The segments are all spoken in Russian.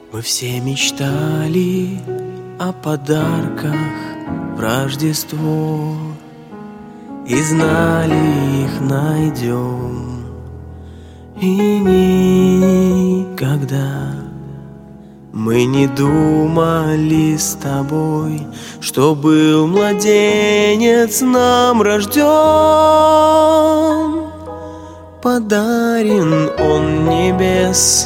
Мы все мечтали о подарках в Рождество и знали, их найдем. И никогда мы не думали с тобой, что был младенец нам рожден. Подарен он небес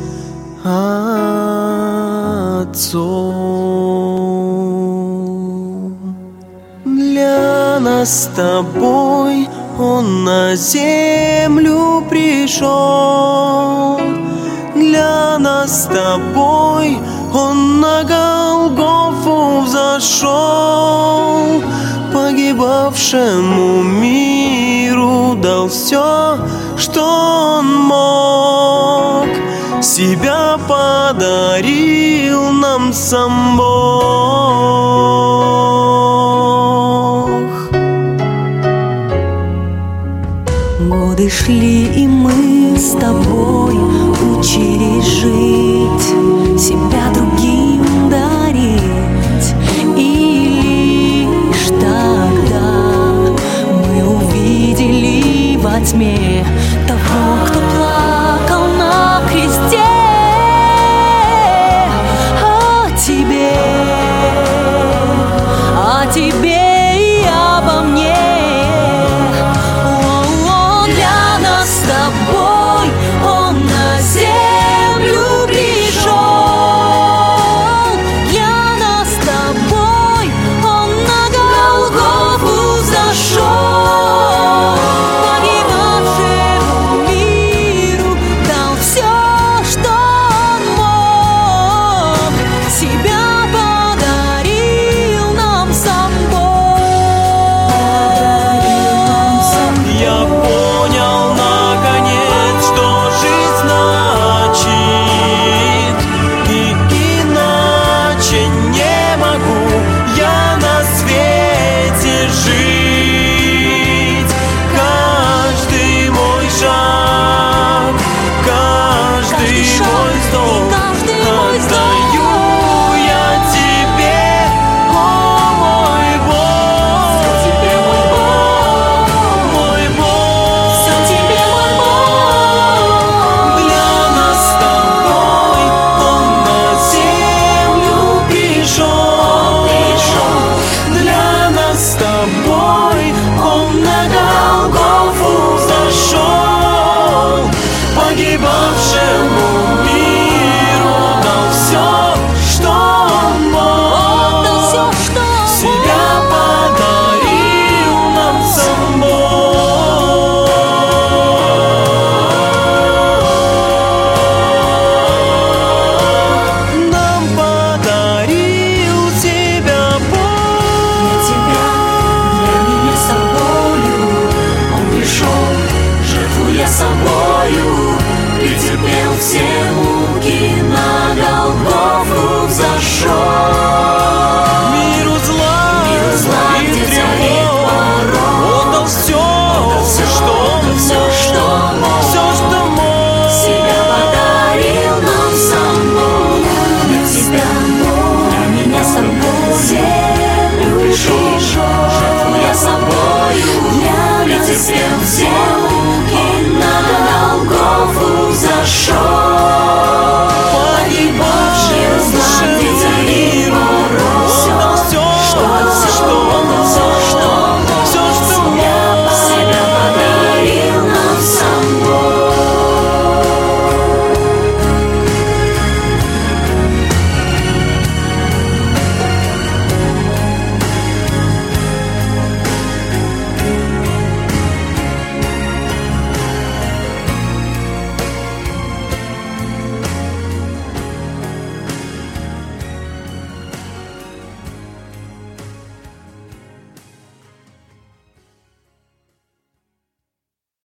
Отцом. Для нас с тобой он на землю пришел. Для нас с тобой он на Голгофу взошел. Погибавшему миру дал все, что он мог. Себя подарил нам сам Бог. Годы шли, и мы с тобой